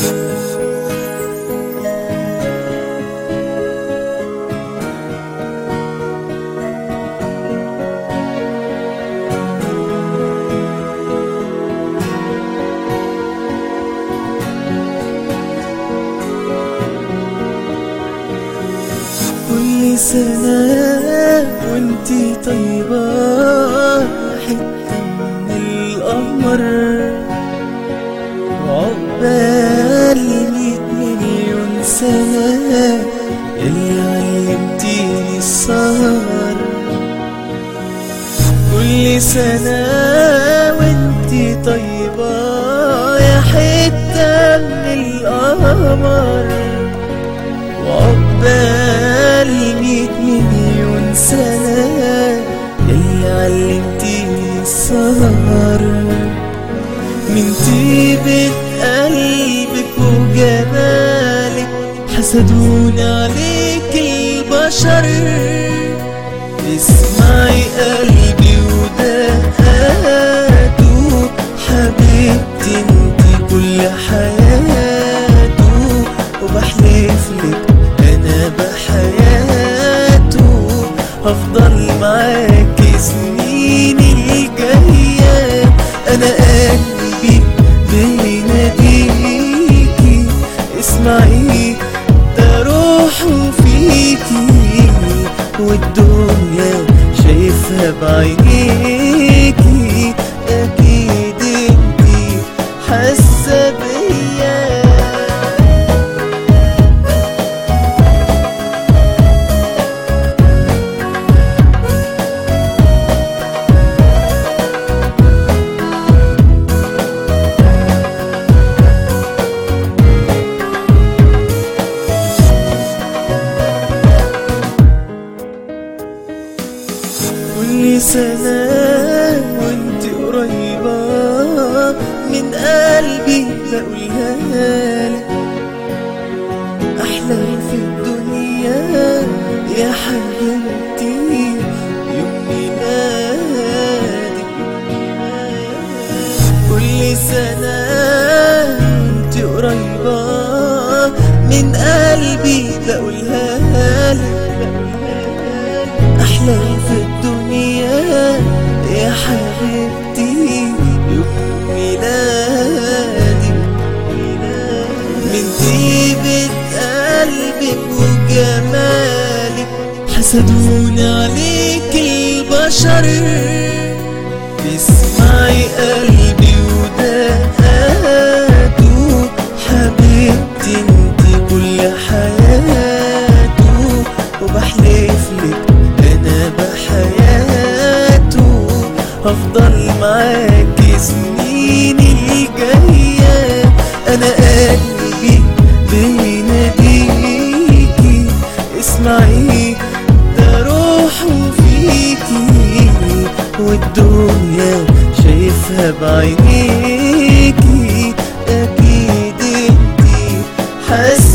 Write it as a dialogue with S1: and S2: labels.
S1: كل سنة وانتي طيبة حتة من القمر، وعقبال 100 مليون سنة اللي علمتيني السهر. كل سنة وانتي طيبة يا حتة من القمر، وعقبال 100 مليون سنة اللي علمتيني السهر. من طيبة قلبك وجمالك حسدوني عليك البشر. اسمعي قلبي ودقاته، حبيبتي انتي كل حياته، وبحلفلك انا بحياته هفضل معاكي سنين الجاية. انا قلبي بيناديكي، اسمعي ده روحه فيكي، والدنيا شايفها بعينيكي. اكيد انتي حاسة بيا. كل سنة وانت قريبة من قلبي بقولها لك، أحلى في الدنيا يا حبيبتي يوم ميلادك. كل سنة وانت قريبة من قلبي بقولها لك، أحلى في الدنيا يا حبيبتي يوم ميلادي. من طيبة قلبك وجمالك حسدوني عليك البشر. اسمعي قلبي ودقاته، حبيبتي انتي كل حياته، وبحلفلك انا بحياته هفضل معاكي سنين الجاية. انا قلبي بيناديكي، اسمعي ده روحه فيكي، والدنيا شايفها بعينيكي. اكيد انتي حاسة